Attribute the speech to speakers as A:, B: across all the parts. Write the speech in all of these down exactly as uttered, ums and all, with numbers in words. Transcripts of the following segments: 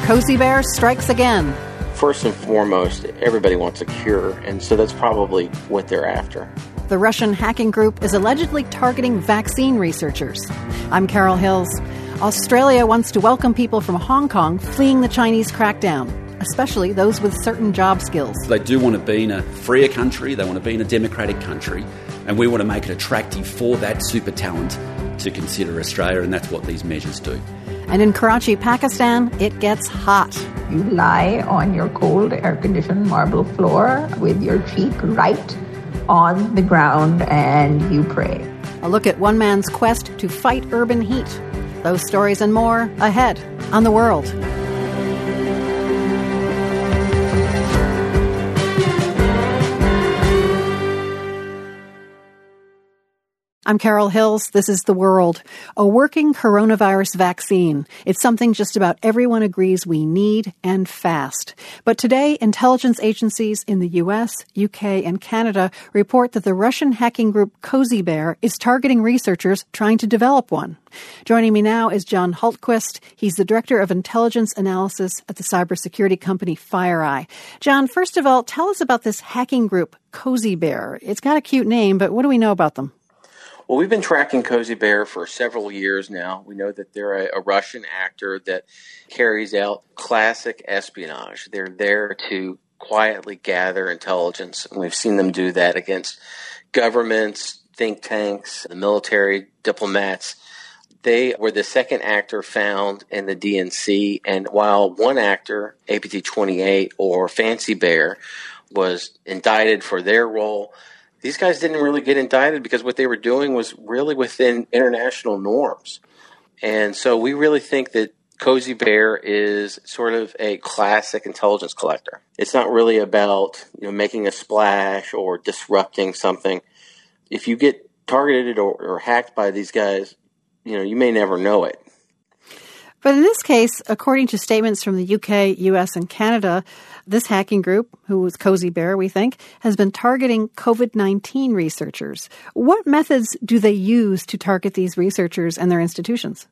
A: Cozy Bear strikes again.
B: First and foremost, everybody wants a cure, and so that's probably what they're after.
A: The Russian hacking group is allegedly targeting vaccine researchers. I'm Carol Hills. Australia wants to welcome people from Hong Kong fleeing the Chinese crackdown, especially those with certain job skills.
C: They do want to be in a freer country, they want to be in a democratic country, and we want to make it attractive for that super talent to consider Australia, and that's what these measures do.
A: And in Karachi, Pakistan, it gets hot.
D: You lie on your cold, air-conditioned marble floor with your cheek right on the ground and you pray.
A: A look at one man's quest to fight urban heat. Those stories and more ahead on The World. I'm Carol Hills. This is The World. A working coronavirus vaccine. It's something just about everyone agrees we need and fast. But today, intelligence agencies in the U S, U K, and Canada report that the Russian hacking group Cozy Bear is targeting researchers trying to develop one. Joining me now is John Hultquist. He's the Director of Intelligence Analysis at the cybersecurity company FireEye. John, first of all, tell us about this hacking group, Cozy Bear. It's got a cute name, but what do we know about them?
B: Well, we've been tracking Cozy Bear for several years now. We know that they're a, a Russian actor that carries out classic espionage. They're there to quietly gather intelligence, and we've seen them do that against governments, think tanks, the military, diplomats. They were the second actor found in the D N C, and while one actor, A P T twenty-eight or Fancy Bear, was indicted for their role, these guys didn't really get indicted because what they were doing was really within international norms. And so we really think that Cozy Bear is sort of a classic intelligence collector. It's not really about, you know, making a splash or disrupting something. If you get targeted or, or hacked by these guys, you know, you may never know it.
A: But in this case, according to statements from the U K, U S, and Canada, this hacking group, who was Cozy Bear, we think, has been targeting covid nineteen researchers. What methods do they use to target these researchers and their institutions?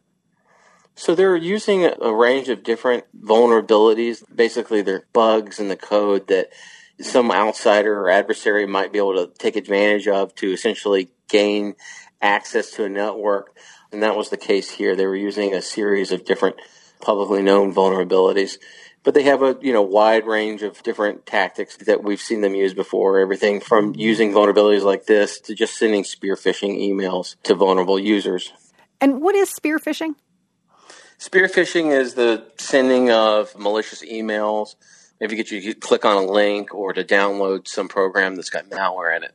B: So they're using a range of different vulnerabilities. Basically, they're bugs in the code that some outsider or adversary might be able to take advantage of to essentially gain access to a network. And that was the case here. They were using a series of different publicly known vulnerabilities. But they have a you know wide range of different tactics that we've seen them use before, everything from using vulnerabilities like this to just sending spear phishing emails to vulnerable users.
A: And what is spear phishing?
B: Spear phishing is the sending of malicious emails, maybe get you to click on a link or to download some program that's got malware in it.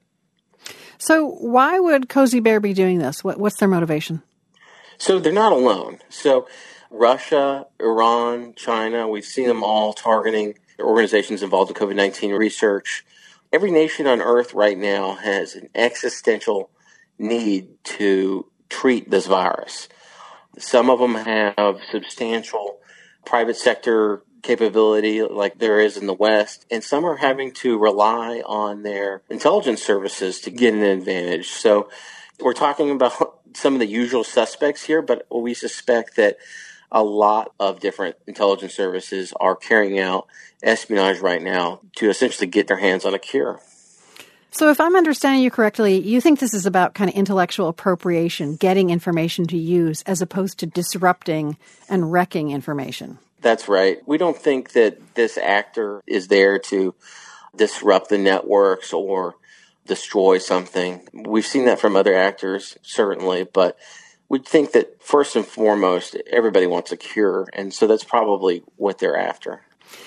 A: So why would Cozy Bear be doing this? What, what's their motivation?
B: So they're not alone. So Russia, Iran, China, we've seen them all targeting organizations involved in covid nineteen research. Every nation on earth right now has an existential need to treat this virus. Some of them have substantial private sector capability like there is in the West, and some are having to rely on their intelligence services to get an advantage. So we're talking about some of the usual suspects here, but we suspect that a lot of different intelligence services are carrying out espionage right now to essentially get their hands on a cure.
A: So if I'm understanding you correctly, you think this is about kind of intellectual appropriation, getting information to use, as opposed to disrupting and wrecking information.
B: That's right. We don't think that this actor is there to disrupt the networks or destroy something. We've seen that from other actors, certainly, but we think that first and foremost, everybody wants a cure, and so that's probably what they're after.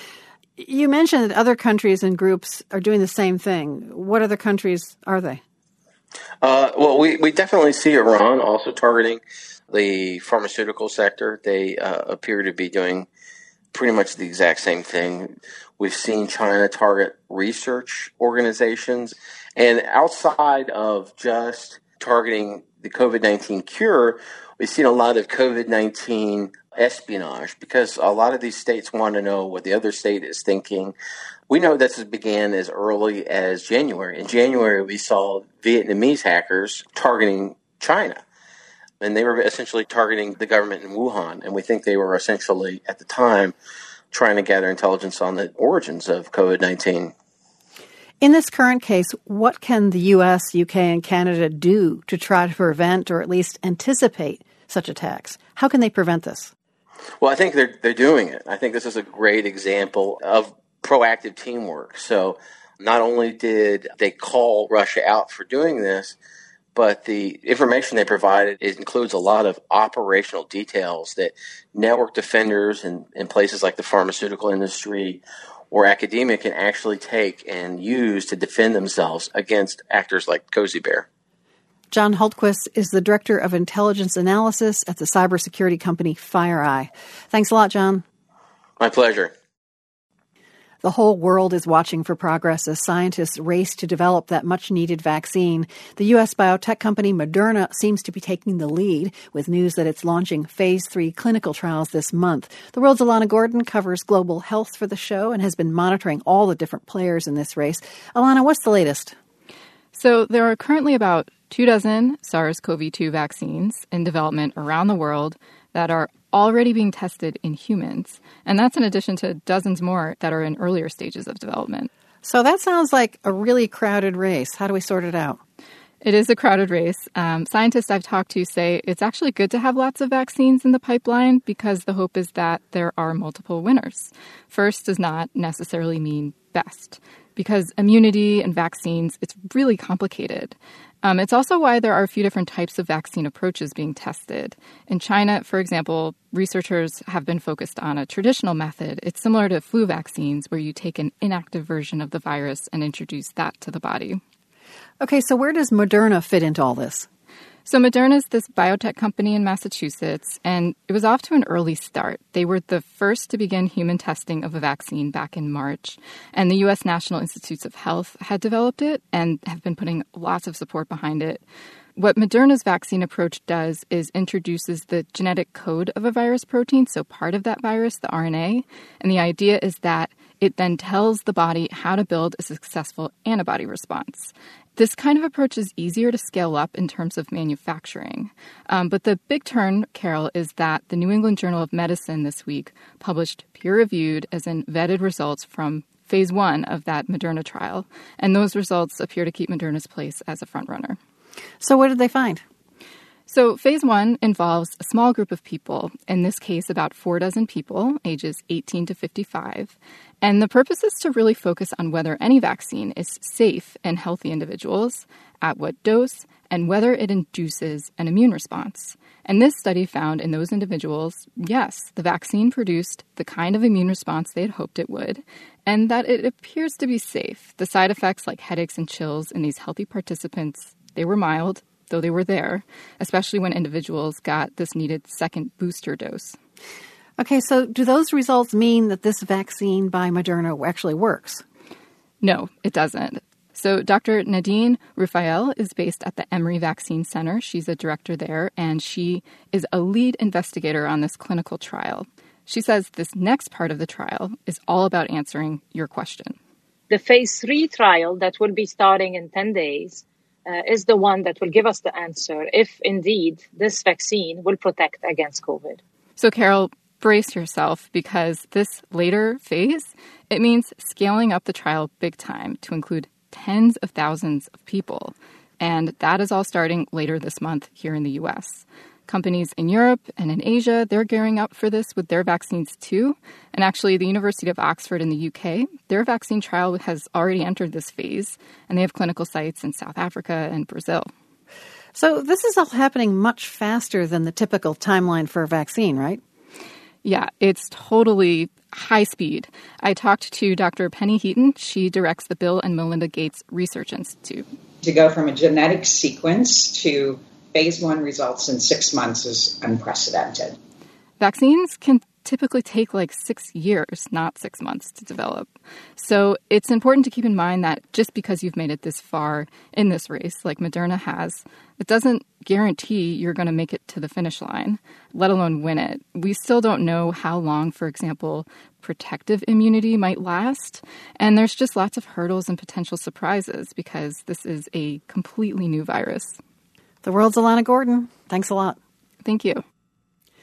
A: You mentioned that other countries and groups are doing the same thing. What other countries are they?
B: Uh, well, we, we definitely see Iran also targeting the pharmaceutical sector. They uh, appear to be doing pretty much the exact same thing. We've seen China target research organizations. And outside of just targeting the covid nineteen cure, we've seen a lot of covid nineteen espionage because a lot of these states want to know what the other state is thinking. We know this began as early as January. In January, we saw Vietnamese hackers targeting China. And they were essentially targeting the government in Wuhan. And we think they were essentially, at the time, trying to gather intelligence on the origins of COVID nineteen.
A: In this current case, what can the U S, U K, and Canada do to try to prevent or at least anticipate such attacks? How can they prevent this?
B: Well, I think they're they're doing it. I think this is a great example of proactive teamwork. So not only did they call Russia out for doing this, but the information they provided it includes a lot of operational details that network defenders in, in places like the pharmaceutical industry or academia can actually take and use to defend themselves against actors like Cozy Bear.
A: John Hultquist is the Director of Intelligence Analysis at the cybersecurity company FireEye. Thanks a lot, John.
B: My pleasure.
A: The whole world is watching for progress as scientists race to develop that much-needed vaccine. The U S biotech company Moderna seems to be taking the lead with news that it's launching phase three clinical trials this month. The World's Alana Gordon covers global health for the show and has been monitoring all the different players in this race. Alana, what's the latest?
E: So there are currently about two dozen SARS-C o V two vaccines in development around the world that are already being tested in humans. And that's in addition to dozens more that are in earlier stages of development.
A: So that sounds like a really crowded race. How do we sort it out?
E: It is a crowded race. Um, scientists I've talked to say it's actually good to have lots of vaccines in the pipeline because the hope is that there are multiple winners. First does not necessarily mean best because immunity and vaccines, it's really complicated. Um, it's also why there are a few different types of vaccine approaches being tested. In China, for example, researchers have been focused on a traditional method. It's similar to flu vaccines where you take an inactive version of the virus and introduce that to the body.
A: Okay, so where does Moderna fit into all this?
E: So Moderna is this biotech company in Massachusetts, and it was off to an early start. They were the first to begin human testing of a vaccine back in March, and the U S National Institutes of Health had developed it and have been putting lots of support behind it. What Moderna's vaccine approach does is introduces the genetic code of a virus protein, so part of that virus, the R N A, and the idea is that it then tells the body how to build a successful antibody response. This kind of approach is easier to scale up in terms of manufacturing. Um, but the big turn, Carol, is that the New England Journal of Medicine this week published peer-reviewed, as in vetted results from phase one of that Moderna trial. And those results appear to keep Moderna's place as a frontrunner.
A: So what did they find?
E: So phase one involves a small group of people, in this case about four dozen people, ages eighteen to fifty-five. And the purpose is to really focus on whether any vaccine is safe in healthy individuals, at what dose, and whether it induces an immune response. And this study found in those individuals, yes, the vaccine produced the kind of immune response they had hoped it would, and that it appears to be safe. The side effects like headaches and chills in these healthy participants, they were mild, though they were there, especially when individuals got this needed second booster dose.
A: Okay, so do those results mean that this vaccine by Moderna actually works?
E: No, it doesn't. So Doctor Nadine Rufael is based at the Emory Vaccine Center. She's a director there, and she is a lead investigator on this clinical trial. She says this next part of the trial is all about answering your question.
F: The phase three trial that will be starting in ten days uh, is the one that will give us the answer if indeed this vaccine will protect against COVID.
E: So Carol, brace yourself because this later phase, it means scaling up the trial big time to include tens of thousands of people. And that is all starting later this month here in the U S. Companies in Europe and in Asia, they're gearing up for this with their vaccines too. And actually, the University of Oxford in the U K, their vaccine trial has already entered this phase, and they have clinical sites in South Africa and Brazil.
A: So this is all happening much faster than the typical timeline for a vaccine, right?
E: Yeah, it's totally high speed. I talked to Doctor Penny Heaton. She directs the Bill and Melinda Gates Research Institute.
G: To go from a genetic sequence to phase one results in six months is unprecedented.
E: Vaccines can typically take like six years, not six months to develop. So it's important to keep in mind that just because you've made it this far in this race, like Moderna has, it doesn't guarantee you're going to make it to the finish line, let alone win it. We still don't know how long, for example, protective immunity might last. And there's just lots of hurdles and potential surprises because this is a completely new virus.
A: The World's Alana Gordon. Thanks a lot.
E: Thank you.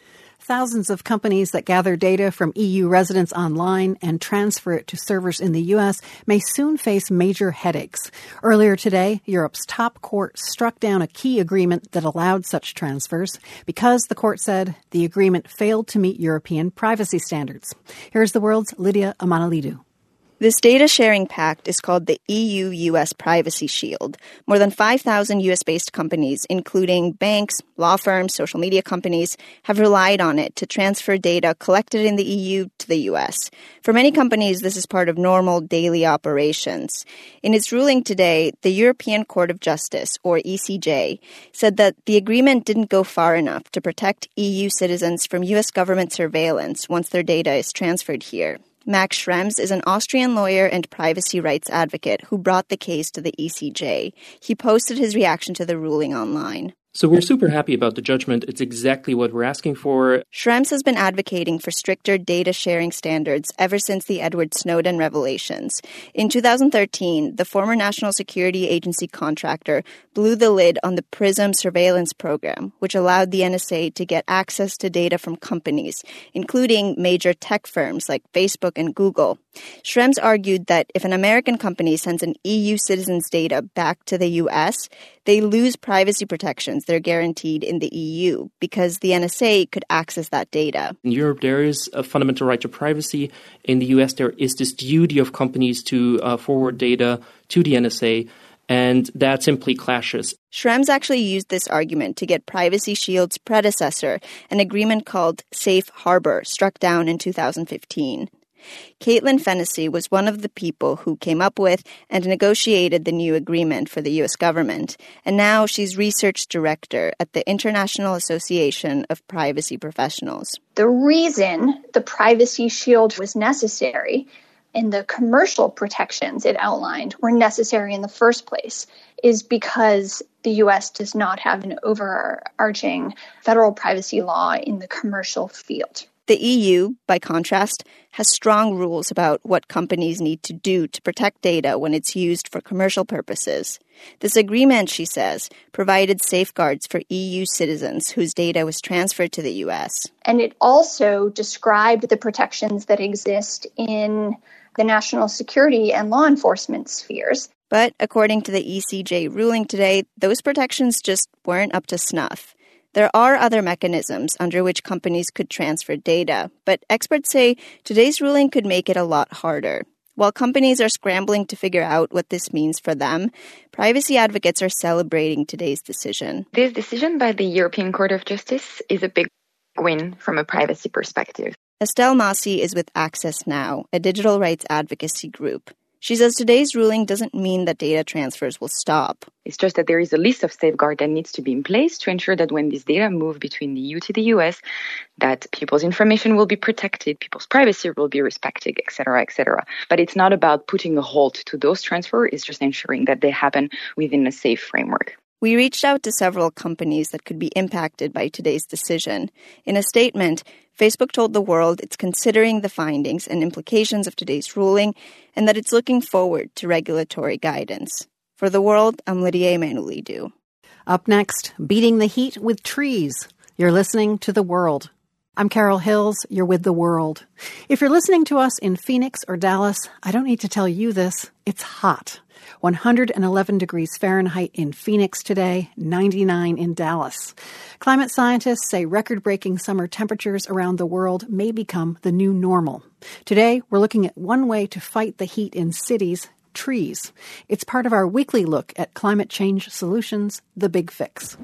A: Thousands of companies that gather data from E U residents online and transfer it to servers in the U S may soon face major headaches. Earlier today, Europe's top court struck down a key agreement that allowed such transfers because the court said the agreement failed to meet European privacy standards. Here's the world's Lydia Amanalidou.
H: This data-sharing pact is called the E U U S Privacy Shield. More than five thousand U S-based companies, including banks, law firms, social media companies, have relied on it to transfer data collected in the E U to the U S. For many companies, this is part of normal daily operations. In its ruling today, the European Court of Justice, or E C J, said that the agreement didn't go far enough to protect E U citizens from U S government surveillance once their data is transferred here. Max Schrems is an Austrian lawyer and privacy rights advocate who brought the case to the E C J. He posted his reaction to the ruling online.
I: So we're super happy about the judgment. It's exactly what we're asking for.
H: Schrems has been advocating for stricter data sharing standards ever since the Edward Snowden revelations. In two thousand thirteen, the former National Security Agency contractor blew the lid on the PRISM surveillance program, which allowed the N S A to get access to data from companies, including major tech firms like Facebook and Google. Schrems argued that if an American company sends an E U citizen's data back to the U S, they lose privacy protections they're guaranteed in the E U because the N S A could access that data.
I: In Europe, there is a fundamental right to privacy. In the U S, there is this duty of companies to uh, forward data to the N S A, and that simply clashes.
H: Schrems actually used this argument to get Privacy Shield's predecessor, an agreement called Safe Harbor, struck down in two thousand fifteen. Caitlin Fennessy was one of the people who came up with and negotiated the new agreement for the U S government, and now she's research director at the International Association of Privacy Professionals.
J: The reason the Privacy Shield was necessary and the commercial protections it outlined were necessary in the first place is because the U S does not have an overarching federal privacy law in the commercial field.
H: The E U, by contrast, has strong rules about what companies need to do to protect data when it's used for commercial purposes. This agreement, she says, provided safeguards for E U citizens whose data was transferred to the U S.
J: And it also described the protections that exist in the national security and law enforcement spheres.
H: But according to the E C J ruling today, those protections just weren't up to snuff. There are other mechanisms under which companies could transfer data, but experts say today's ruling could make it a lot harder. While companies are scrambling to figure out what this means for them, privacy advocates are celebrating today's decision.
K: This decision by the European Court of Justice is a big win from a privacy perspective.
H: Estelle Massey is with Access Now, a digital rights advocacy group. She says today's ruling doesn't mean that data transfers will stop.
K: It's just that there is a list of safeguards that needs to be in place to ensure that when this data move between the E U to the U S, that people's information will be protected, people's privacy will be respected, et cetera, et cetera. But it's not about putting a halt to those transfers. It's just ensuring that they happen within a safe framework.
H: We reached out to several companies that could be impacted by today's decision. In a statement, Facebook told the world it's considering the findings and implications of today's ruling and that it's looking forward to regulatory guidance. For The World, I'm Lydia Amanalidou.
A: Up next, beating the heat with trees. You're listening to The World. I'm Carol Hills. You're with The World. If you're listening to us in Phoenix or Dallas, I don't need to tell you this. It's hot. one hundred eleven degrees Fahrenheit in Phoenix today, ninety-nine in Dallas. Climate scientists say record-breaking summer temperatures around the world may become the new normal. Today, we're looking at one way to fight the heat in cities, trees. It's part of our weekly look at climate change solutions, The Big Fix.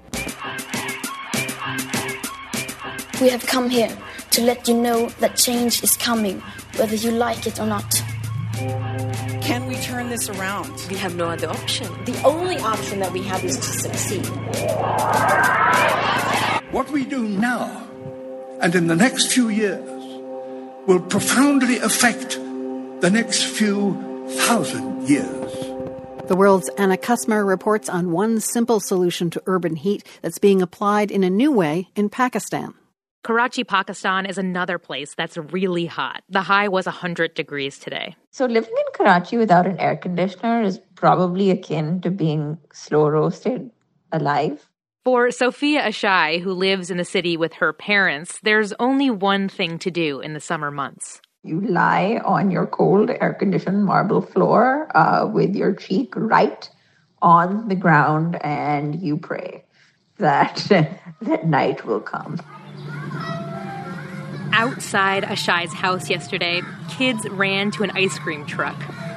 L: We have come here to let you know that change is coming, whether you like it or not.
M: Can we turn this around?
N: We have no other option.
O: The only option that we have is to succeed.
P: What we do now and in the next few years will profoundly affect the next few thousand years.
A: The World's Anna Kusmer reports on one simple solution to urban heat that's being applied in a new way in Pakistan.
Q: Karachi, Pakistan is another place that's really hot. The high was one hundred degrees today.
D: So living in Karachi without an air conditioner is probably akin to being slow roasted alive.
Q: For Sophia Ashai, who lives in the city with her parents, there's only one thing to do in the summer months.
D: You lie on your cold, air-conditioned marble floor uh, with your cheek right on the ground, and you pray that that night will come.
Q: Outside Ashai's house yesterday, kids ran to an ice cream truck.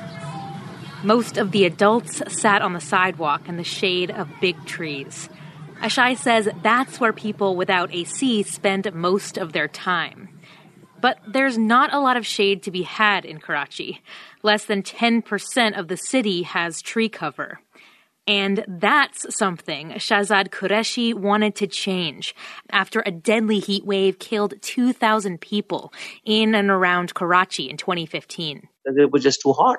Q: Most of the adults sat on the sidewalk in the shade of big trees. Ashai says that's where people without A C spend most of their time. But there's not a lot of shade to be had in Karachi. Less than ten percent of the city has tree cover. And that's something Shahzad Qureshi wanted to change after a deadly heat wave killed two thousand people in and around Karachi in twenty fifteen.
N: It was just too hot.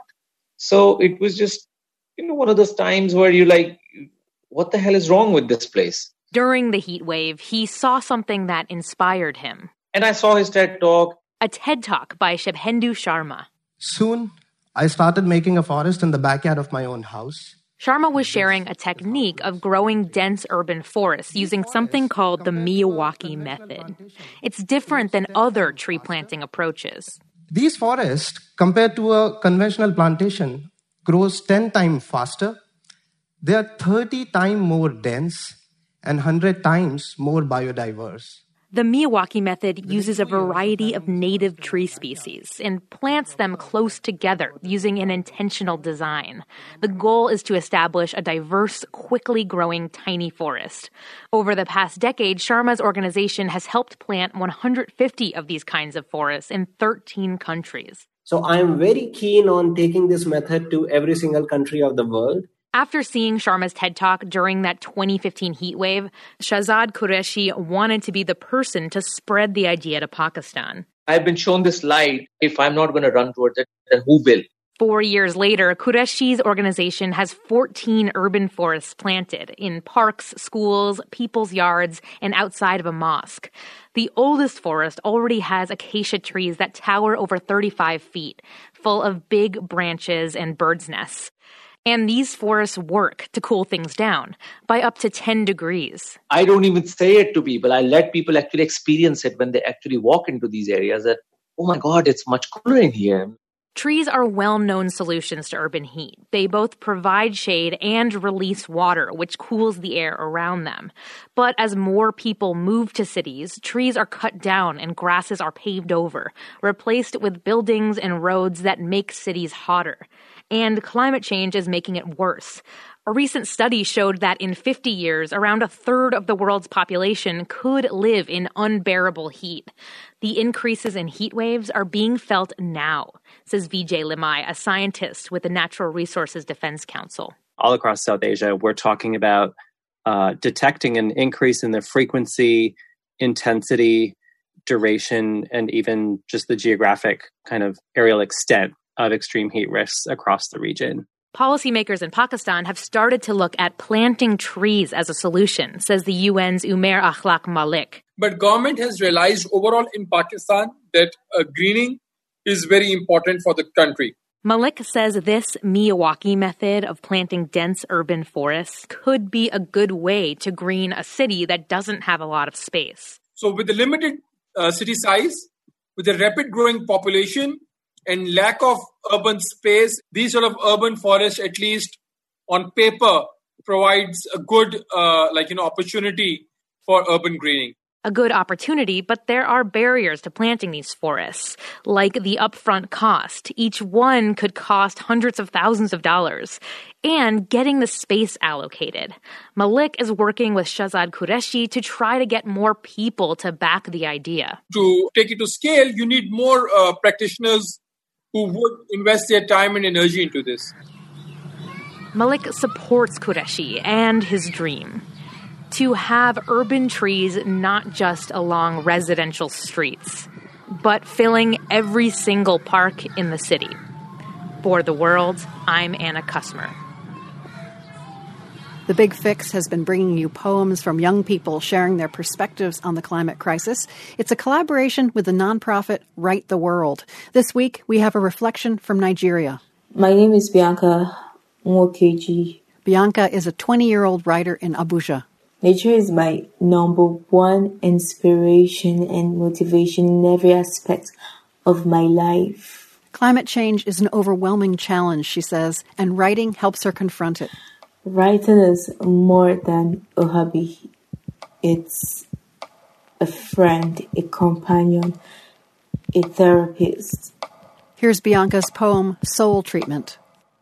N: So it was just, you know, one of those times where you're like, what the hell is wrong with this place?
Q: During the heat wave, he saw something that inspired him.
N: And I saw his TED Talk.
Q: A TED Talk by Shubhendu Sharma.
R: Soon, I started making a forest in the backyard of my own house.
Q: Sharma was sharing a technique of growing dense urban forests using something called the Miyawaki method. It's different than other tree planting approaches.
R: These forests, compared to a conventional plantation, grows ten times faster. They are thirty times more dense and one hundred times more biodiverse.
Q: The Miyawaki method uses a variety of native tree species and plants them close together using an intentional design. The goal is to establish a diverse, quickly growing tiny forest. Over the past decade, Sharma's organization has helped plant one hundred fifty of these kinds of forests in thirteen countries.
S: So I am very keen on taking this method to every single country of the world.
Q: After seeing Sharma's TED Talk during that twenty fifteen heat wave, Shahzad Qureshi wanted to be the person to spread the idea to Pakistan.
N: I've been shown this light. If I'm not going to run towards it, then who will?
Q: Four years later, Qureshi's organization has fourteen urban forests planted in parks, schools, people's yards, and outside of a mosque. The oldest forest already has acacia trees that tower over thirty-five feet, full of big branches and birds' nests. And these forests work to cool things down by up to ten degrees.
N: I don't even say it to people. I let people actually experience it when they actually walk into these areas that, oh my God, it's much cooler in here.
Q: Trees are well-known solutions to urban heat. They both provide shade and release water, which cools the air around them. But as more people move to cities, trees are cut down and grasses are paved over, replaced with buildings and roads that make cities hotter. And climate change is making it worse. A recent study showed that in fifty years, around a third of the world's population could live in unbearable heat. The increases in heat waves are being felt now, says Vijay Limai, a scientist with the Natural Resources Defense Council.
T: All across South Asia, we're talking about uh, detecting an increase in the frequency, intensity, duration, and even just the geographic kind of aerial extent of extreme heat risks across the region.
Q: Policymakers in Pakistan have started to look at planting trees as a solution, says the U N's Umair Akhlaq Malik.
U: But government has realized overall in Pakistan that uh, greening is very important for the country.
Q: Malik says this Miyawaki method of planting dense urban forests could be a good way to green a city that doesn't have a lot of space.
U: So with the limited uh, city size, with the rapid growing population, and lack of urban space, these sort of urban forests, at least on paper, provides a good, uh, like, you know, opportunity for urban greening.
Q: A good opportunity, but there are barriers to planting these forests, like the upfront cost. Each one could cost hundreds of thousands of dollars, and getting the space allocated. Malik is working with Shahzad Qureshi to try to get more people to back the idea.
U: To take it to scale, you need more uh, practitioners who would invest their time and energy into this.
Q: Malik supports Qureshi and his dream to have urban trees not just along residential streets, but filling every single park in the city. For The World, I'm Anna Kusmer.
A: The Big Fix has been bringing you poems from young people sharing their perspectives on the climate crisis. It's a collaboration with the nonprofit Right the World. This week, we have a reflection from Nigeria.
V: My name is Bianca Nwokeji.
A: Bianca is a twenty-year-old writer in Abuja.
C: Nature is my number one inspiration and motivation in every aspect of my life.
A: Climate change is an overwhelming challenge, she says, and writing helps her confront it.
C: Writing is more than a hobby. It's a friend, a companion, a therapist.
A: Here's Bianca's poem, Soul Treatment.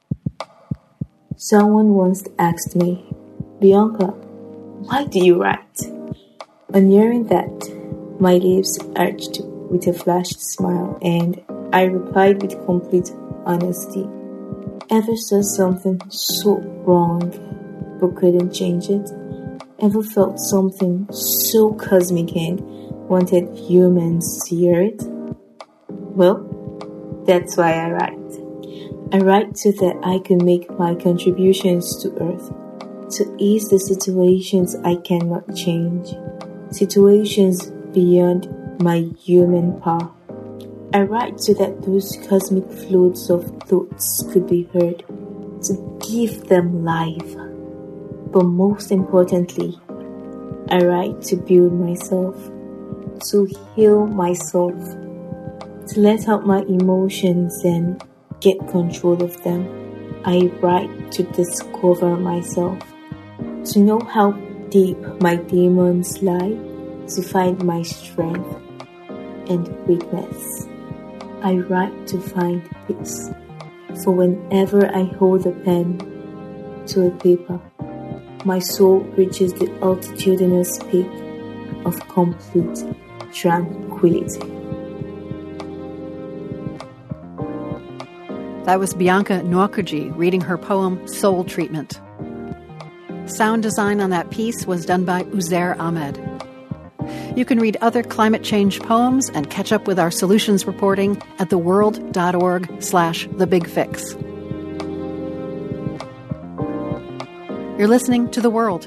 C: Someone once asked me, Bianca, why do you write? On hearing that, my lips arched with a flashed smile, and I replied with complete honesty. Ever saw something so wrong, but couldn't change it? Ever felt something so cosmic and wanted humans to hear it? Well, that's why I write. I write so that I can make my contributions to Earth, to ease the situations I cannot change, situations beyond my human power. I write so that those cosmic floats of thoughts could be heard, to give them life. But most importantly, I write to build myself, to heal myself, to let out my emotions and get control of them. I write to discover myself, to know how deep my demons lie, to find my strength and weakness. I write to find peace, for whenever I hold a pen to a paper, my soul reaches the altitudinous peak of complete tranquility.
A: That was Bianca Nwakuji reading her poem, Soul Treatment. Sound design on that piece was done by Uzair Ahmed. You can read other climate change poems and catch up with our solutions reporting at theworld.org slash the big fix. You're listening to The World.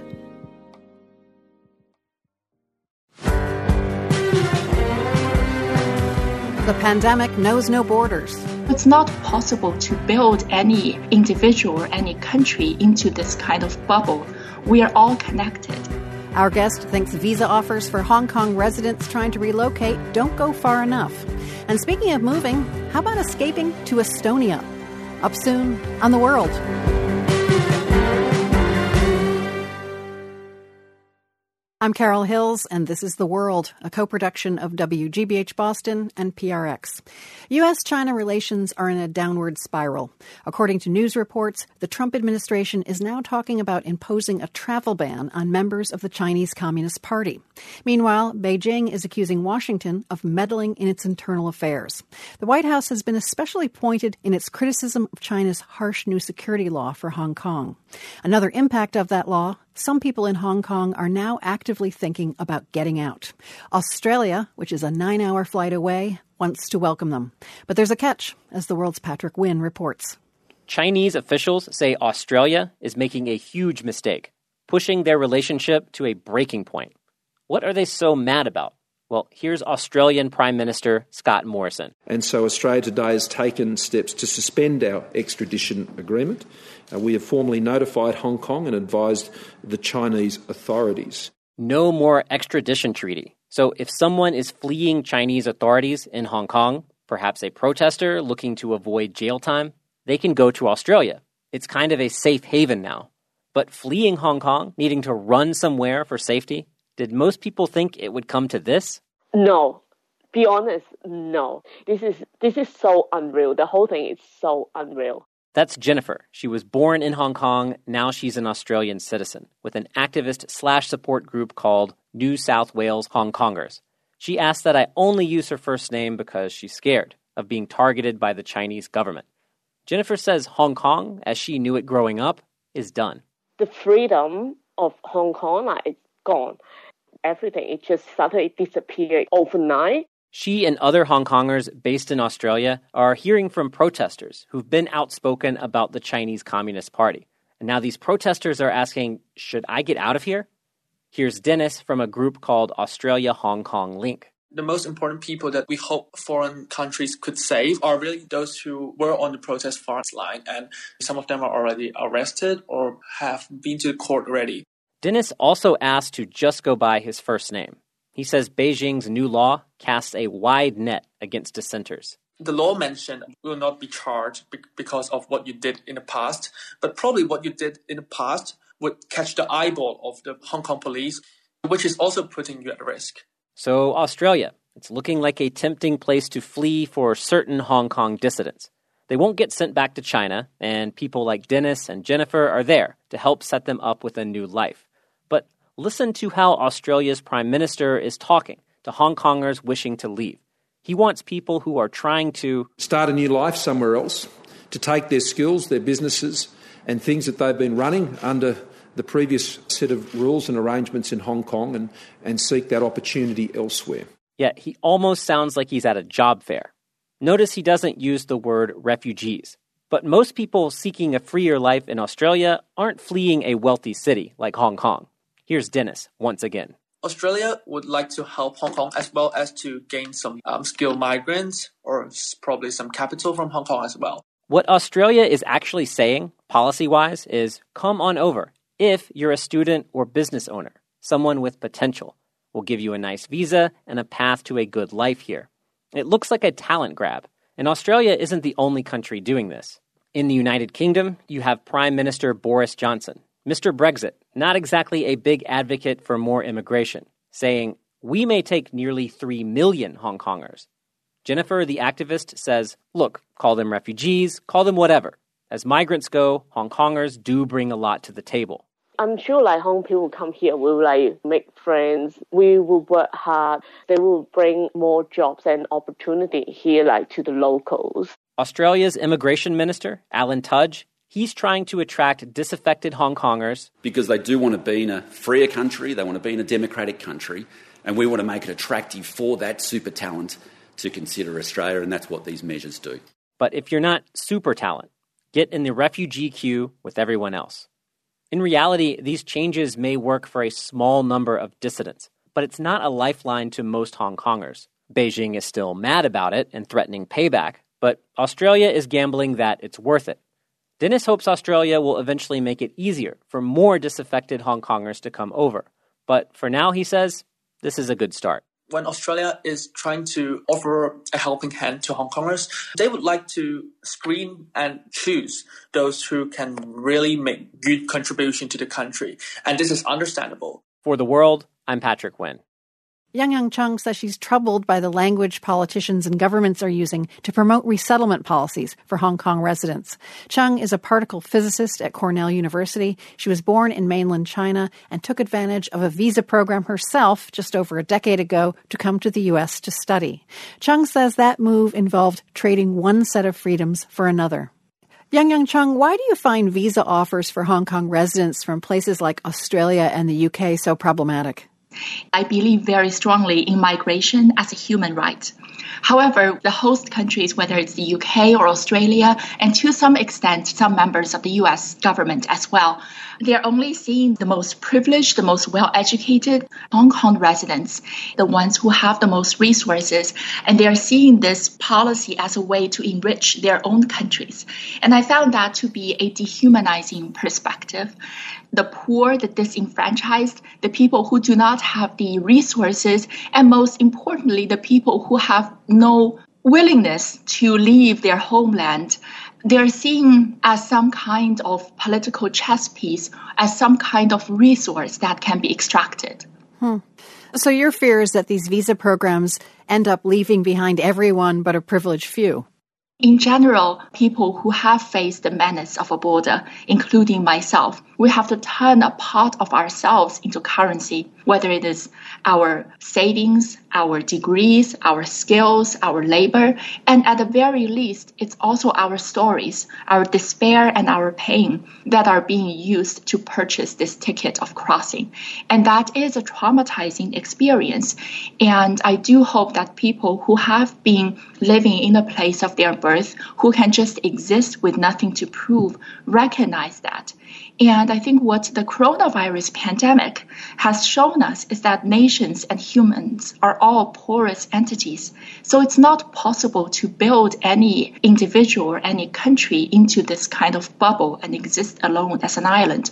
A: The pandemic knows no borders.
V: It's not possible to build any individual or any country into this kind of bubble. We are all connected.
A: Our guest thinks visa offers for Hong Kong residents trying to relocate don't go far enough. And speaking of moving, how about escaping to Estonia? Up soon on The World. I'm Carol Hills, and this is The World, a co-production of W G B H Boston and P R X. U S China relations are in a downward spiral. According to news reports, the Trump administration is now talking about imposing a travel ban on members of the Chinese Communist Party. Meanwhile, Beijing is accusing Washington of meddling in its internal affairs. The White House has been especially pointed in its criticism of China's harsh new security law for Hong Kong. Another impact of that law, some people in Hong Kong are now actively thinking about getting out. Australia, which is a nine-hour flight away, wants to welcome them. But there's a catch, as The World's Patrick Wynn reports.
W: Chinese officials say Australia is making a huge mistake, pushing their relationship to a breaking point. What are they so mad about? Well, here's Australian Prime Minister Scott Morrison.
X: And so Australia today has taken steps to suspend our extradition agreement. Uh, we have formally notified Hong Kong and advised the Chinese authorities.
W: No more extradition treaty. So if someone is fleeing Chinese authorities in Hong Kong, perhaps a protester looking to avoid jail time, they can go to Australia. It's kind of a safe haven now. But fleeing Hong Kong, needing to run somewhere for safety, did most people think it would come to this?
Y: No. Be honest, no. This is this is so unreal. The whole thing is so unreal.
W: That's Jennifer. She was born in Hong Kong. Now she's an Australian citizen with an activist slash support group called New South Wales Hong Kongers. She asked that I only use her first name because she's scared of being targeted by the Chinese government. Jennifer says Hong Kong, as she knew it growing up, is done.
Y: The freedom of Hong Kong is gone. Everything, it just suddenly disappeared overnight.
W: She and other Hong Kongers based in Australia are hearing from protesters who've been outspoken about the Chinese Communist Party. And now these protesters are asking, should I get out of here? Here's Dennis from a group called Australia-Hong Kong Link.
Z: The most important people that we hope foreign countries could save are really those who were on the protest front line, and some of them are already arrested or have been to the court already.
W: Dennis also asked to just go by his first name. He says Beijing's new law casts a wide net against dissenters.
Z: The law mentioned you will not be charged because of what you did in the past, but probably what you did in the past would catch the eyeball of the Hong Kong police, which is also putting you at risk.
W: So Australia, it's looking like a tempting place to flee for certain Hong Kong dissidents. They won't get sent back to China, and people like Dennis and Jennifer are there to help set them up with a new life. But listen to how Australia's Prime Minister is talking to Hong Kongers wishing to leave. He wants people who are trying to
X: start a new life somewhere else, to take their skills, their businesses, and things that they've been running under the previous set of rules and arrangements in Hong Kong and, and seek that opportunity elsewhere.
W: Yet he almost sounds like he's at a job fair. Notice he doesn't use the word refugees. But most people seeking a freer life in Australia aren't fleeing a wealthy city like Hong Kong. Here's Dennis once again.
Z: Australia would like to help Hong Kong as well as to gain some um, skilled migrants or probably some capital from Hong Kong as well.
W: What Australia is actually saying, policy-wise, is come on over if you're a student or business owner, someone with potential. We'll give you a nice visa and a path to a good life here. It looks like a talent grab, and Australia isn't the only country doing this. In the United Kingdom, you have Prime Minister Boris Johnson, Mister Brexit, not exactly a big advocate for more immigration, saying, we may take nearly three million Hong Kongers. Jennifer, the activist, says, look, call them refugees, call them whatever. As migrants go, Hong Kongers do bring a lot to the table.
Y: I'm sure like Hong people will come here, will like make friends, we will work hard, they will bring more jobs and opportunity here like to the locals.
W: Australia's immigration minister, Alan Tudge, he's trying to attract disaffected Hong Kongers.
B: Because they do want to be in a freer country, they want to be in a democratic country, and we want to make it attractive for that super talent to consider Australia, and that's what these measures do.
W: But if you're not super talent, get in the refugee queue with everyone else. In reality, these changes may work for a small number of dissidents, but it's not a lifeline to most Hong Kongers. Beijing is still mad about it and threatening payback, but Australia is gambling that it's worth it. Dennis hopes Australia will eventually make it easier for more disaffected Hong Kongers to come over. But for now, he says, this is a good start.
Z: When Australia is trying to offer a helping hand to Hong Kongers, they would like to screen and choose those who can really make good contribution to the country. And this is understandable.
W: For The World, I'm Patrick Nguyen.
A: Yang Yang Chung says she's troubled by the language politicians and governments are using to promote resettlement policies for Hong Kong residents. Chung is a particle physicist at Cornell University. She was born in mainland China and took advantage of a visa program herself just over a decade ago to come to the U S to study. Chung says that move involved trading one set of freedoms for another. Yang Yang Chung, why do you find visa offers for Hong Kong residents from places like Australia and the U K so problematic?
V: I believe very strongly in migration as a human right. However, the host countries, whether it's the U K or Australia, and to some extent, some members of the U S government as well, they're only seeing the most privileged, the most well-educated Hong Kong residents, the ones who have the most resources, and they're seeing this policy as a way to enrich their own countries. And I found that to be a dehumanizing perspective. The poor, the disenfranchised, the people who do not have the resources, and most importantly, the people who have no willingness to leave their homeland, they're seen as some kind of political chess piece, as some kind of resource that can be extracted.
A: Hmm. So your fear is that these visa programs end up leaving behind everyone but a privileged few?
V: In general, people who have faced the menace of a border, including myself, we have to turn a part of ourselves into currency, whether it is our savings, our degrees, our skills, our labor, and at the very least, it's also our stories, our despair and our pain that are being used to purchase this ticket of crossing. And that is a traumatizing experience. And I do hope that people who have been living in a place of their birth, who can just exist with nothing to prove, recognize that. And I think what the coronavirus pandemic has shown us is that nations and humans are all porous entities. So it's not possible to build any individual or any country into this kind of bubble and exist alone as an island.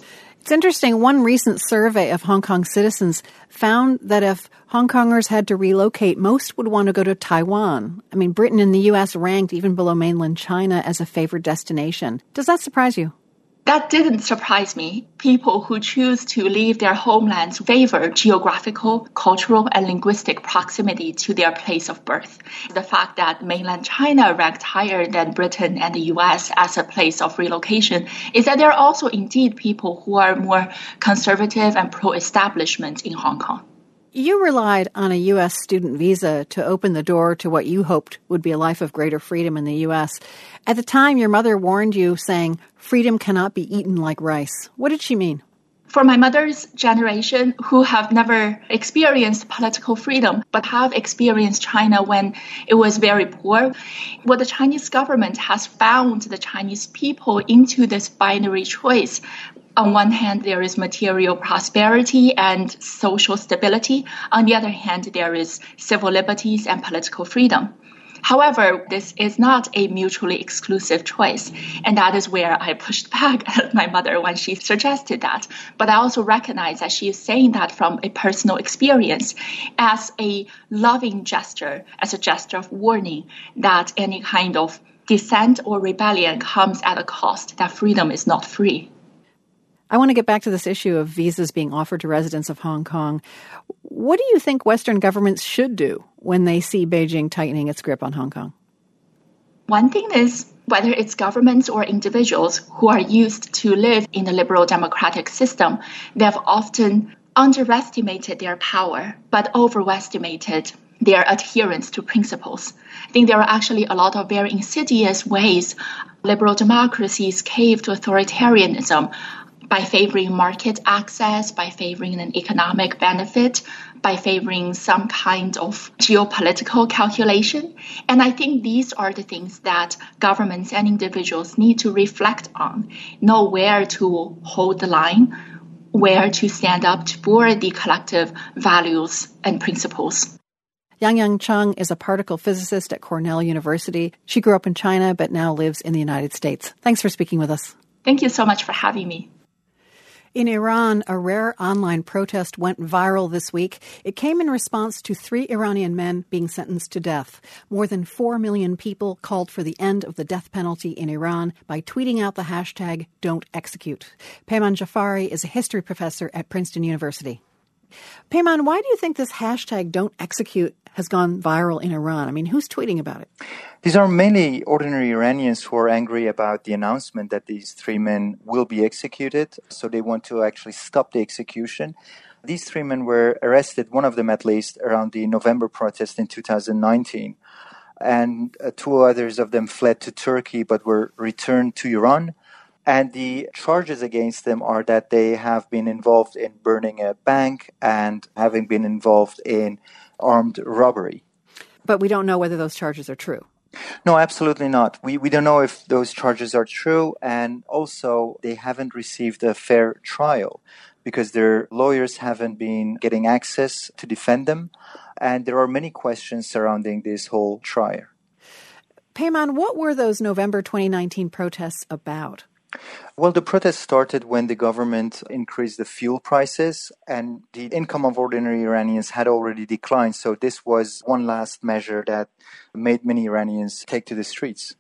A: It's interesting. One recent survey of Hong Kong citizens found that if Hong Kongers had to relocate, most would want to go to Taiwan. I mean, Britain and the U S ranked even below mainland China as a favored destination. Does that surprise you?
V: That didn't surprise me. People who choose to leave their homelands favor geographical, cultural, and linguistic proximity to their place of birth. The fact that mainland China ranked higher than Britain and the U S as a place of relocation is that there are also indeed people who are more conservative and pro-establishment in Hong Kong.
A: You relied on a U S student visa to open the door to what you hoped would be a life of greater freedom in the U S. At the time, your mother warned you, saying, freedom cannot be eaten like rice. What did she mean?
V: For my mother's generation, who have never experienced political freedom, but have experienced China when it was very poor, what the Chinese government has bound the Chinese people into this binary choice. On one hand, there is material prosperity and social stability. On the other hand, there is civil liberties and political freedom. However, this is not a mutually exclusive choice, and that is where I pushed back at my mother when she suggested that. But I also recognize that she is saying that from a personal experience as a loving gesture, as a gesture of warning that any kind of dissent or rebellion comes at a cost, that freedom is not free.
A: I want to get back to this issue of visas being offered to residents of Hong Kong. What do you think Western governments should do when they see Beijing tightening its grip on Hong Kong?
V: One thing is, whether it's governments or individuals who are used to live in the liberal democratic system, they have often underestimated their power, but overestimated their adherence to principles. I think there are actually a lot of very insidious ways liberal democracies cave to authoritarianism, by favoring market access, by favoring an economic benefit, by favoring some kind of geopolitical calculation. And I think these are the things that governments and individuals need to reflect on, know where to hold the line, where to stand up for the collective values and principles.
A: Yang Yang Chung is a particle physicist at Cornell University. She grew up in China, but now lives in the United States. Thanks for speaking with us.
V: Thank you so much for having me.
A: In Iran, a rare online protest went viral this week. It came in response to three Iranian men being sentenced to death. More than four million people called for the end of the death penalty in Iran by tweeting out the hashtag Don't Execute. Peyman Jafari is a history professor at Princeton University. Peyman, why do you think this hashtag Don't Execute has gone viral in Iran? I mean, who's tweeting about it?
E: These are mainly ordinary Iranians who are angry about the announcement that these three men will be executed. So they want to actually stop the execution. These three men were arrested, one of them at least, around the November protest in two thousand nineteen. And uh, two others of them fled to Turkey but were returned to Iran. And the charges against them are that they have been involved in burning a bank and having been involved in armed robbery.
A: But we don't know whether those charges are true.
E: No, absolutely not. We we don't know if those charges are true, and also they haven't received a fair trial because their lawyers haven't been getting access to defend them, and there are many questions surrounding this whole trial.
A: Peyman, what were those November twenty nineteen protests about?
E: Well, the protest started when the government increased the fuel prices and the income of ordinary Iranians had already declined. So this was one last measure that made many Iranians take to the streets.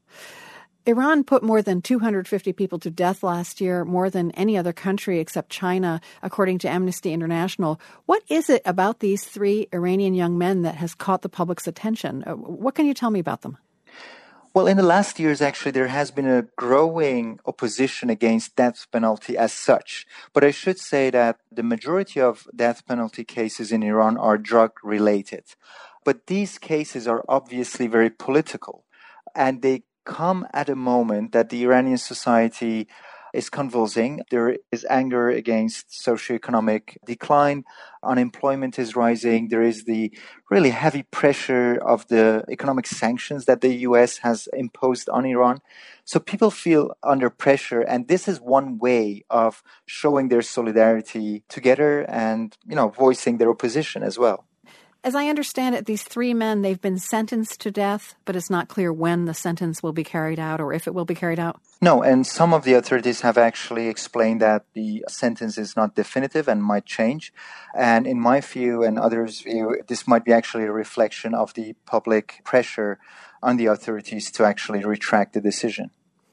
A: Iran put more than two hundred fifty people to death last year, more than any other country except China, according to Amnesty International. What is it about these three Iranian young men that has caught the public's attention? What can you tell me about them?
E: Well, in the last years, actually, there has been a growing opposition against death penalty as such. But I should say that the majority of death penalty cases in Iran are drug-related. But these cases are obviously very political, and they come at a moment that the Iranian society is convulsing. There is anger against socioeconomic decline. Unemployment is rising. There is the really heavy pressure of the economic sanctions that the U S has imposed on Iran. So people feel under pressure, and this is one way of showing their solidarity together and, you know, voicing their opposition as well.
A: As I understand it, these three men, they've been sentenced to death, but it's not clear when the sentence will be carried out or if it will be carried out.
E: No, and some of the authorities have actually explained that the sentence is not definitive and might change. And in my view and others' view, this might be actually a reflection of the public pressure on the authorities to actually retract the decision.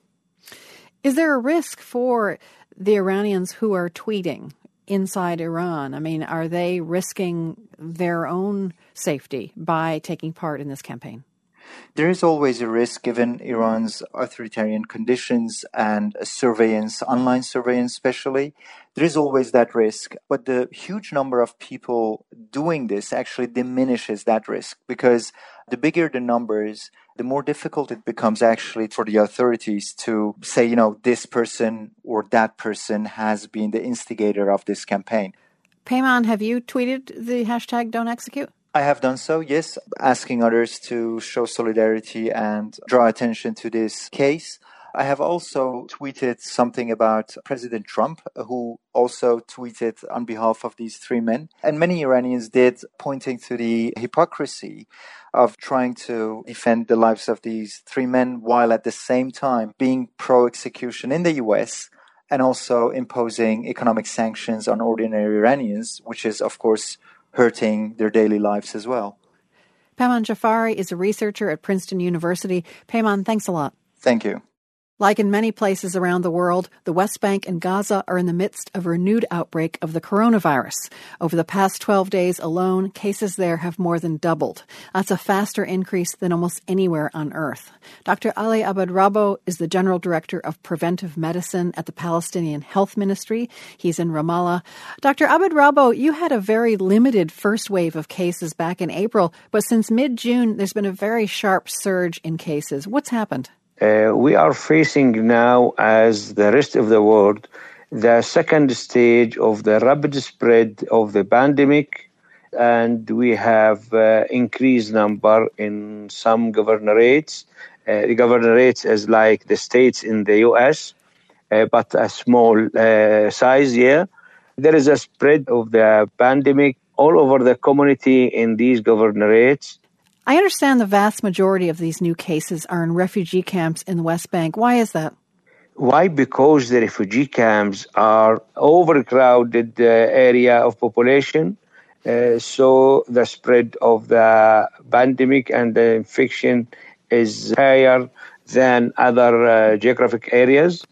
A: Is there a risk for the Iranians who are tweeting inside Iran? I mean, are they risking their own safety by taking part in this campaign?
E: There is always a risk given Iran's authoritarian conditions and surveillance, online surveillance especially. There is always that risk. But the huge number of people doing this actually diminishes that risk, because the bigger the numbers, the more difficult it becomes actually for the authorities to say, you know, this person or that person has been the instigator of this campaign.
A: Peyman, have you tweeted the hashtag Don't Execute?
E: I have done so, yes, asking others to show solidarity and draw attention to this case. I have also tweeted something about President Trump, who also tweeted on behalf of these three men. And many Iranians did, pointing to the hypocrisy of trying to defend the lives of these three men while at the same time being pro-execution in the U S and also imposing economic sanctions on ordinary Iranians, which is, of course, hurting their daily lives as well.
A: Peyman Jafari is a researcher at Princeton University. Peyman, thanks a lot.
E: Thank you.
A: Like in many places around the world, the West Bank and Gaza are in the midst of a renewed outbreak of the coronavirus. Over the past twelve days alone, cases there have more than doubled. That's a faster increase than almost anywhere on Earth. Doctor Ali Abed-Rabbo is the General Director of Preventive Medicine at the Palestinian Health Ministry. He's in Ramallah. Doctor Abed-Rabbo, you had a very limited first wave of cases back in April, but since mid-June, there's been a very sharp surge in cases. What's happened?
F: Uh, we are facing now, as the rest of the world, the second stage of the rapid spread of the pandemic, and we have uh, increased number in some governorates. Uh, the governorates is like the states in the U S, uh, but a small uh, size here. There is a spread of the pandemic all over the community in these governorates.
A: I understand the vast majority of these new cases are in refugee camps in the West Bank. Why is that?
F: Why? Because the refugee camps are overcrowded uh, area of population. Uh, so the spread of the pandemic and the infection is higher than other uh, geographic areas.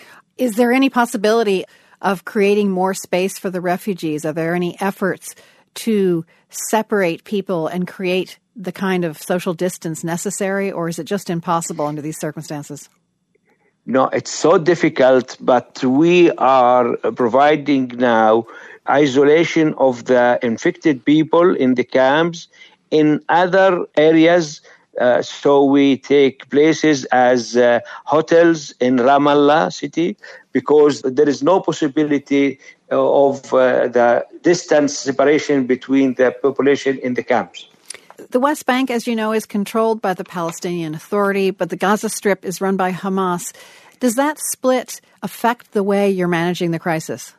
A: Is there any possibility of creating more space for the refugees? Are there any efforts to separate people and create the kind of social distance necessary, or is it just impossible under these circumstances?
F: No, it's so difficult, but we are providing now isolation of the infected people in the camps in other areas. Uh, so we take places as uh, hotels in Ramallah city, because there is no possibility of uh, the distance separation between the population in the camps.
A: The West Bank, as you know, is controlled by the Palestinian Authority, but the Gaza Strip is run by Hamas. Does that split affect the way you're managing the crisis?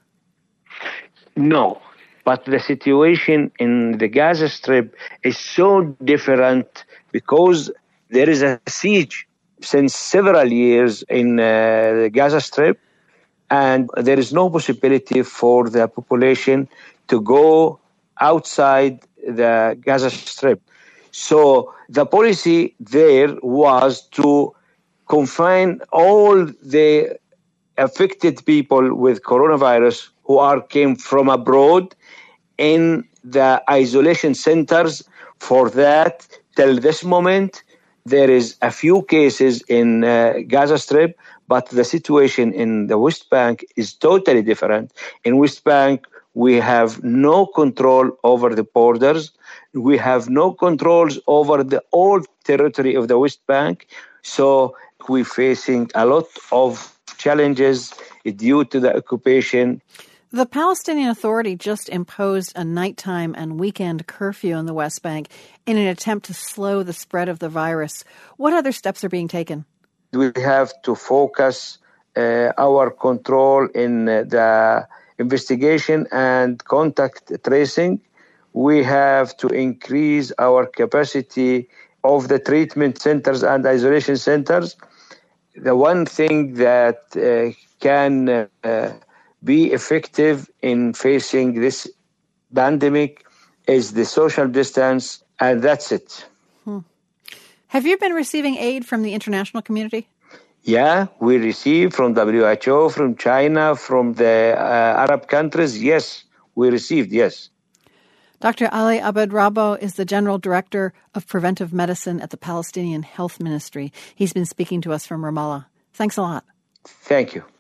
F: No, but the situation in the Gaza Strip is so different because there is a siege since several years in uh, the Gaza Strip, and there is no possibility for the population to go outside the Gaza Strip. So the policy there was to confine all the affected people with coronavirus who are came from abroad in the isolation centers. For that, till this moment, there is a few cases in uh, Gaza Strip, but the situation in the West Bank is totally different. In West Bank, we have no control over the borders. We have no controls over the whole territory of the West Bank. So we're facing a lot of challenges due to the occupation.
A: The Palestinian Authority just imposed a nighttime and weekend curfew in the West Bank in an attempt to slow the spread of the virus. What other steps are being taken?
F: We have to focus uh, our control in uh, the investigation and contact tracing. We have to increase our capacity of the treatment centers and isolation centers. The one thing that uh, can uh, be effective in facing this pandemic is the social distance, and that's it.
A: Hmm. Have you been receiving aid from the international community?
F: Yeah, we receive from W H O, from China, from the uh, Arab countries. Yes, we received, yes.
A: Doctor Ali Abed-Rabbo is the General Director of Preventive Medicine at the Palestinian Health Ministry. He's been speaking to us from Ramallah. Thanks a lot.
F: Thank you.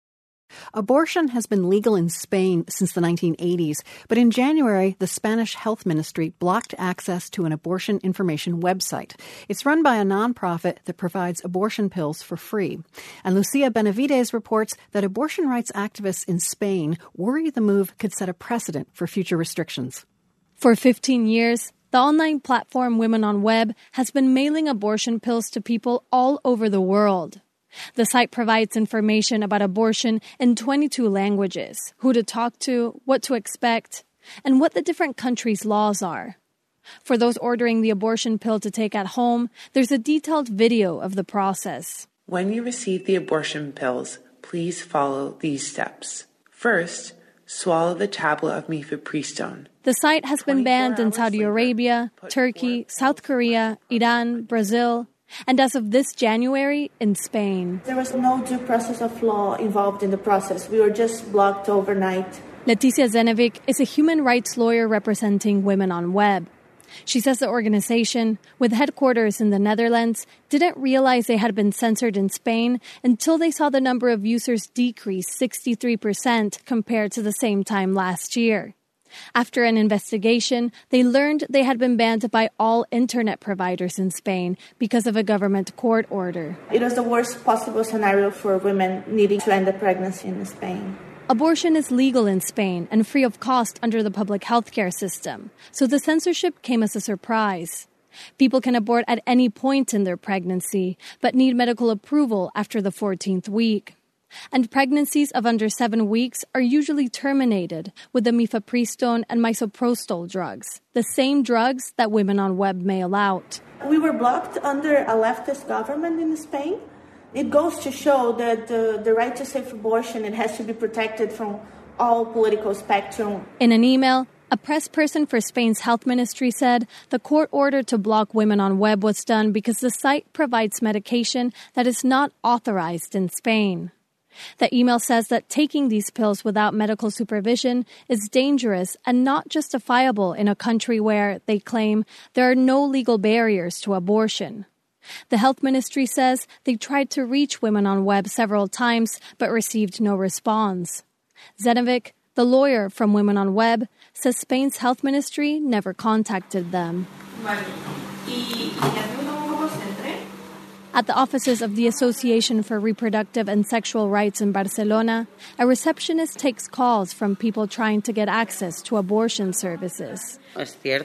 A: Abortion has been legal in Spain since the nineteen eighties, but in January, the Spanish Health Ministry blocked access to an abortion information website. It's run by a nonprofit that provides abortion pills for free. And Lucia Benavides reports that abortion rights activists in Spain worry the move could set a precedent for future restrictions.
G: For fifteen years, the online platform Women on Web has been mailing abortion pills to people all over the world. The site provides information about abortion in twenty-two languages, who to talk to, what to expect, and what the different countries' laws are. For those ordering the abortion pill to take at home, there's a detailed video of the process.
H: When you receive the abortion pills, please follow these steps. First, swallow the tablet of mifepristone.
G: The site has been banned in Saudi Arabia, Turkey, South Korea, Iran, Brazil, and as of this January, in Spain.
C: There was no due process of law involved in the process. We were just blocked overnight.
G: Leticia Zenovic is a human rights lawyer representing Women on Web. She says the organization, with headquarters in the Netherlands, didn't realize they had been censored in Spain until they saw the number of users decrease sixty-three percent compared to the same time last year. After an investigation, they learned they had been banned by all internet providers in Spain because of a government court order.
C: It was the worst possible scenario for women needing to end a pregnancy in Spain.
G: Abortion is legal in Spain and free of cost under the public health care system, so the censorship came as a surprise. People can abort at any point in their pregnancy, but need medical approval after the fourteenth week. And pregnancies of under seven weeks are usually terminated with the mifepristone and misoprostol drugs, the same drugs that Women on Web mail out.
C: We were blocked under a leftist government in Spain. It goes to show that uh, the right to safe abortion, it has to be protected from all political spectrum.
G: In an email, a press person for Spain's health ministry said the court order to block Women on Web was done because the site provides medication that is not authorized in Spain. The email says that taking these pills without medical supervision is dangerous and not justifiable in a country where, they claim, there are no legal barriers to abortion. The health ministry says they tried to reach Women on Web several times but received no response. Zenovic, the lawyer from Women on Web, says Spain's health ministry never contacted them. At the offices of the Association for Reproductive and Sexual Rights in Barcelona, a receptionist takes calls from people trying to get access to abortion services. Silvia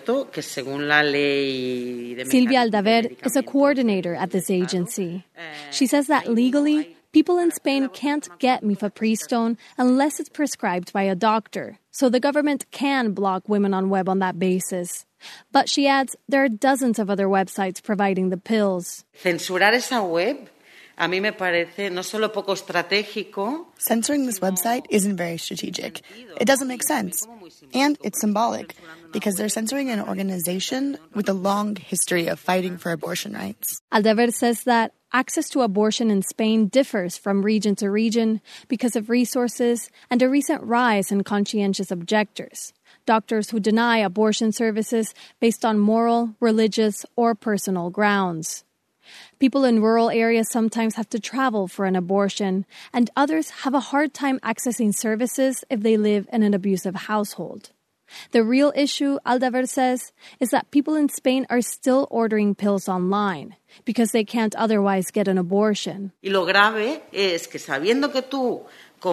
G: Aldaver is a coordinator at this agency. She says that legally, people in Spain can't get mifepristone unless it's prescribed by a doctor, so the government can block Women on Web on that basis. But she adds there are dozens of other websites providing the pills.
I: Censurar esa web, a mí me parece no solo poco estratégico.
J: Censoring this website isn't very strategic. It doesn't make sense. And it's symbolic, because they're censoring an organization with a long history of fighting for abortion rights.
G: Aldaver says that access to abortion in Spain differs from region to region because of resources and a recent rise in conscientious objectors. Doctors who deny abortion services based on moral, religious, or personal grounds. People in rural areas sometimes have to travel for an abortion, and others have a hard time accessing services if they live in an abusive household. The real issue, Aldaver says, is that people in Spain are still ordering pills online because they can't otherwise get an abortion.
I: Y lo grave es que sabiendo que tú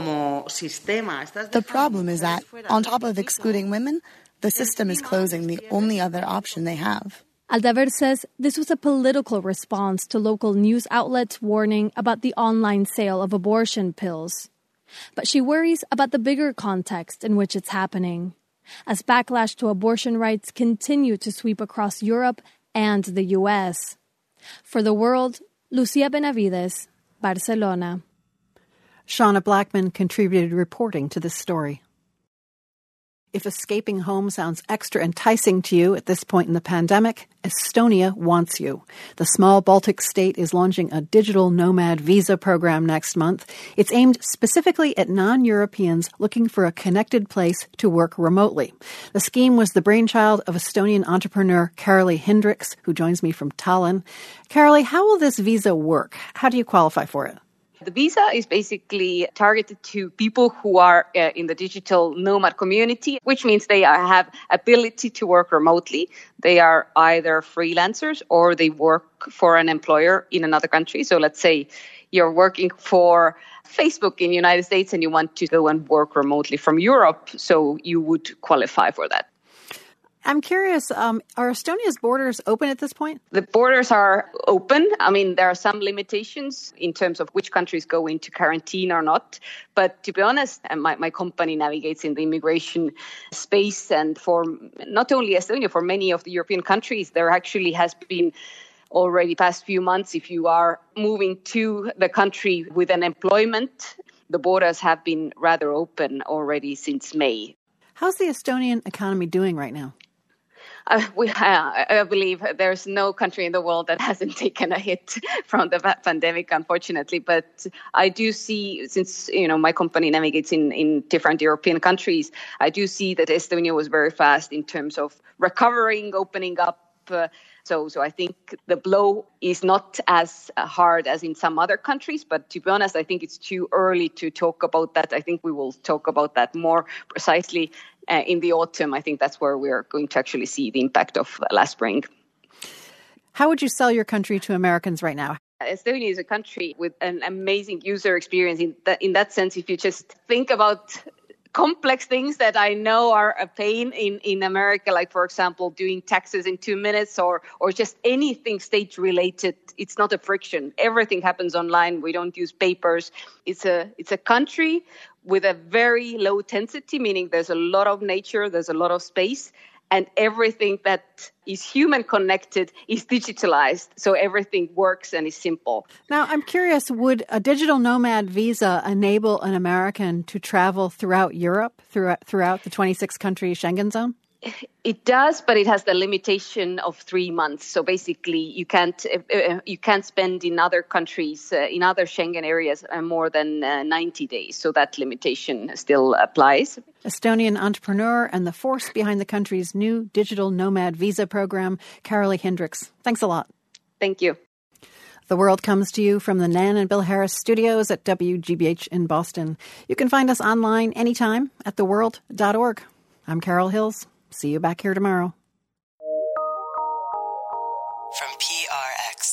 J: The problem is that, on top of excluding women, the system is closing the only other option they have.
G: Aldaver says this was a political response to local news outlets warning about the online sale of abortion pills. But she worries about the bigger context in which it's happening. as backlash to abortion rights continue to sweep across Europe and the U S. For The World, Lucia Benavides, Barcelona.
A: Shauna Blackman contributed reporting to this story. If escaping home sounds extra enticing to you at this point in the pandemic, Estonia wants you. The small Baltic state is launching a digital nomad visa program next month. It's aimed specifically at non-Europeans looking for a connected place to work remotely. The scheme was the brainchild of Estonian entrepreneur Karli Hindriks, who joins me from Tallinn. Karli, how will this visa work? How do you qualify for it?
D: The visa is basically targeted to people who are uh, in the digital nomad community, which means they are, have ability to work remotely. They are either freelancers or they work for an employer in another country. So let's say you're working for Facebook in the United States and you want to go and work remotely from Europe, so you would qualify for that.
A: I'm curious, um, are Estonia's borders open at this point?
D: The borders are open. I mean, there are some limitations in terms of which countries go into quarantine or not. But to be honest, my, my company navigates in the immigration space. And for not only Estonia, for many of the European countries, there actually has been already past few months, if you are moving to the country with an employment, the borders have been rather open already since May.
A: How's the Estonian economy doing right now?
D: Uh, we, uh, I believe there's no country in the world that hasn't taken a hit from the pandemic, unfortunately. But I do see, since you know my company navigates in, in different European countries, I do see that Estonia was very fast in terms of recovering, opening up. Uh, so, so I think the blow is not as hard as in some other countries. But to be honest, I think it's too early to talk about that. I think we will talk about that more precisely Uh, in the autumn. I think that's where we're going to actually see the impact of uh, last spring.
A: How would you sell your country to Americans right now?
D: Estonia is a country with an amazing user experience. In that, in that sense, if you just think about complex things that I know are a pain in, in America, like, for example, doing taxes in two minutes or or just anything state-related, it's not a friction. Everything happens online. We don't use papers. It's a it's a country with a very low density, meaning there's a lot of nature, there's a lot of space, and everything that is human connected is digitalized. So everything works and is simple.
A: Now, I'm curious, would a digital nomad visa enable an American to travel throughout Europe, throughout, throughout the twenty-six country Schengen zone?
D: It does, but it has the limitation of three months. So basically, you can't uh, you can't spend in other countries, uh, in other Schengen areas, uh, more than uh, ninety days. So that limitation still applies.
A: Estonian entrepreneur and the force behind the country's new digital nomad visa program, Karli Hindriks. Thanks a lot.
D: Thank you.
A: The World comes to you from the Nan and Bill Harris studios at W G B H in Boston. You can find us online anytime at the world dot org. I'm Carol Hills. See you back here tomorrow.
K: From P R X.